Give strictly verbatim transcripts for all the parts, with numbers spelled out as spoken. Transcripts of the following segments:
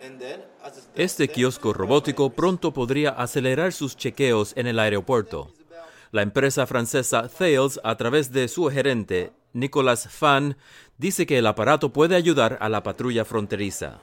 Este kiosco robótico pronto podría acelerar sus chequeos en el aeropuerto. La empresa francesa Thales, a través de su gerente, Nicolas Fan, dice que el aparato puede ayudar a la patrulla fronteriza.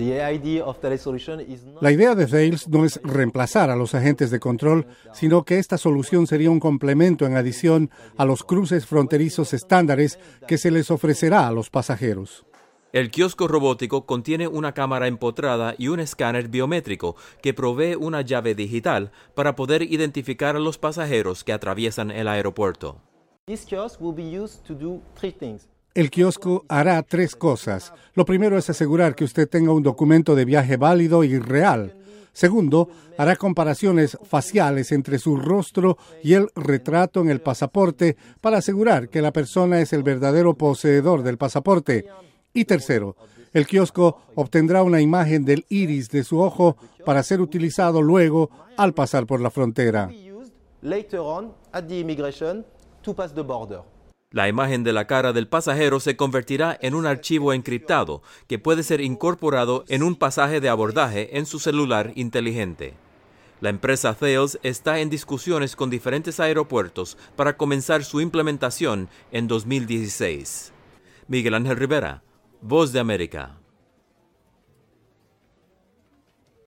La idea de Thales no es reemplazar a los agentes de control, sino que esta solución sería un complemento en adición a los cruces fronterizos estándares que se les ofrecerá a los pasajeros. El kiosco robótico contiene una cámara empotrada y un escáner biométrico que provee una llave digital para poder identificar a los pasajeros que atraviesan el aeropuerto. El kiosco hará tres cosas. Lo primero es asegurar que usted tenga un documento de viaje válido y real. Segundo, hará comparaciones faciales entre su rostro y el retrato en el pasaporte para asegurar que la persona es el verdadero poseedor del pasaporte. Y tercero, el kiosco obtendrá una imagen del iris de su ojo para ser utilizado luego al pasar por la frontera. La imagen de la cara del pasajero se convertirá en un archivo encriptado que puede ser incorporado en un pasaje de abordaje en su celular inteligente. La empresa Thales está en discusiones con diferentes aeropuertos para comenzar su implementación en dos mil dieciséis. Miguel Ángel Rivera, Voz de América.